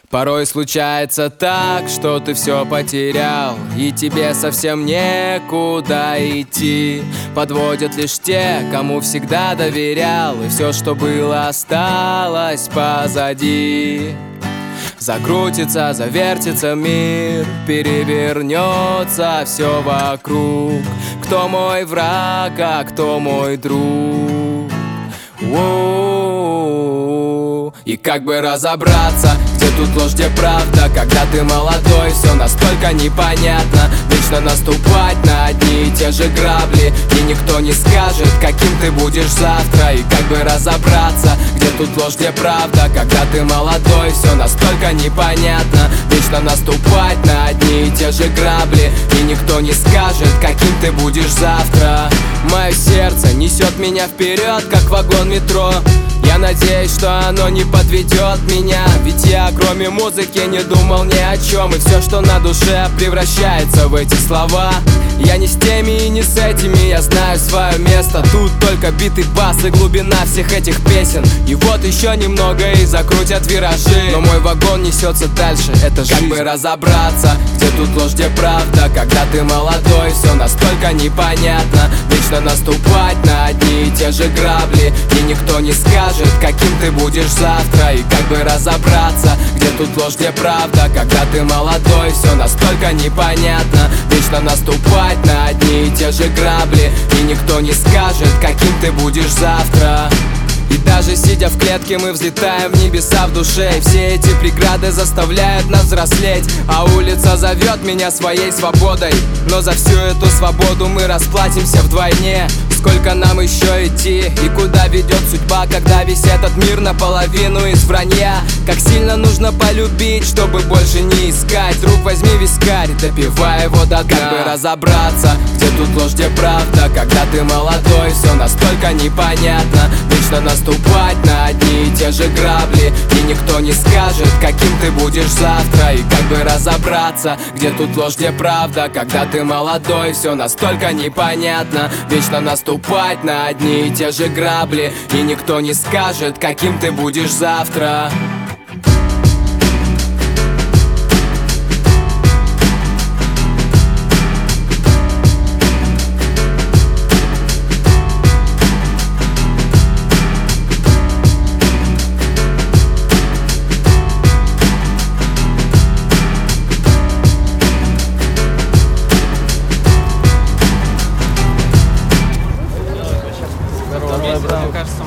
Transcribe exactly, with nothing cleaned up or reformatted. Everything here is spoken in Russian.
Порой случается так, что ты все потерял, и тебе совсем некуда идти. Подводят лишь те, кому всегда доверял, и все, что было, осталось позади. Закрутится, завертится мир, перевернется все вокруг. Кто мой враг, а кто мой друг? Воу. И как бы разобраться, где тут ложь, где правда? Когда ты молодой, все настолько непонятно. Вечно наступать на одни и те же грабли, и никто не скажет, каким ты будешь завтра. И как бы разобраться, где тут ложь, где правда? Когда ты молодой, все настолько непонятно. Вечно наступать на одни и те же грабли, и никто не скажет, каким ты будешь завтра. Мое сердце несет меня вперед, как вагон метро. Я надеюсь, что оно не подведет меня, ведь я, кроме музыки, не думал ни о чем. И все, что на душе, превращается в эти слова. Я не с теми и не с этими, я знаю свое место. Тут только битый бас и глубина всех этих песен. И вот еще немного и закрутят виражи, но мой вагон несется дальше, это жизнь. Как бы разобраться, где тут ложь, где правда? Когда ты молодой, все настолько непонятно. Вечно наступать на одни и те же грабли, и никто не скажет, каким ты будешь завтра. И как бы разобраться, где тут ложь, где правда? Когда ты молодой, все настолько непонятно. Вечно наступать на одни и те же грабли, и никто не скажет, каким ты будешь завтра. И даже сидя в клетке, мы взлетаем в небеса в душе. И все эти преграды заставляют нас взрослеть, а улица зовет меня своей свободой. Но за всю эту свободу мы расплатимся вдвойне. Сколько нам еще идти и куда ведет судьба, когда весь этот мир наполовину из вранья? Как сильно нужно полюбить, чтобы больше не искать. Друг, возьми вискарь, допивай его до дна. Как бы разобраться, где тут ложь, где правда? Когда ты молодой, все настолько непонятно. Вечно наступать на одни и те же грабли, и никто не скажет, каким ты будешь завтра. И как бы разобраться, где тут ложь, где правда? Когда ты молодой, все настолько непонятно. Вечно наступать Наступать на одни и те же грабли, и никто не скажет, каким ты будешь завтра.